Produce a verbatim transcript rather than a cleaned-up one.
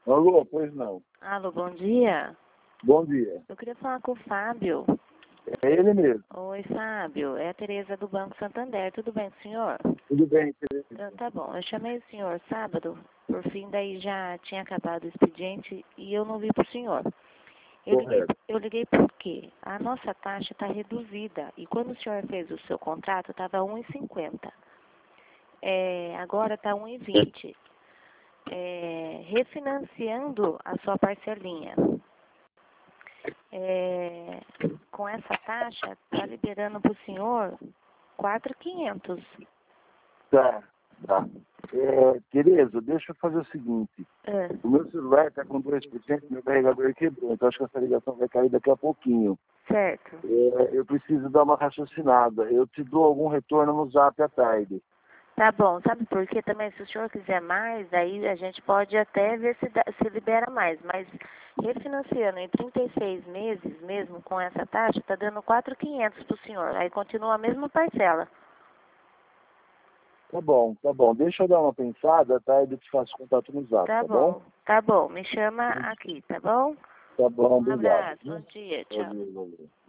Alô, pois não. Alô, bom dia. Bom dia. Eu queria falar com o Fábio. É ele mesmo. Oi, Fábio. É a Tereza do Banco Santander. Tudo bem com o senhor? Tudo bem, Tereza? Então, tá bom. Eu chamei o senhor sábado. Por fim, daí já tinha acabado o expediente e eu não vi pro senhor. Eu liguei, Correto. eu liguei porque a nossa taxa está reduzida. E quando o senhor fez o seu contrato, estava um e cinquenta. É, agora está um e vinte. É, refinanciando a sua parcelinha. É, com essa taxa, está liberando para o senhor quatro mil e quinhentos. Tá, tá. É, Tereza, deixa eu fazer o seguinte. É, O meu celular está com dois por cento, meu carregador quebrou, então acho que essa ligação vai cair daqui a pouquinho. certo. É, eu preciso dar uma raciocinada. Eu te dou algum retorno no zap à tarde. Tá bom, sabe por quê também? Se o senhor quiser mais, aí a gente pode até ver se, dá- se libera mais. Mas refinanciando em trinta e seis meses, mesmo com essa taxa, está dando quatro mil e quinhentos para o senhor. Aí continua a mesma parcela. Tá bom, tá bom. Deixa eu dar uma pensada, à tarde eu te faço contato no zap, Tá tá bom? bom, tá bom. Me chama aqui, tá bom? Tá bom, Um obrigado. abraço, bom dia, tchau. Valeu, valeu.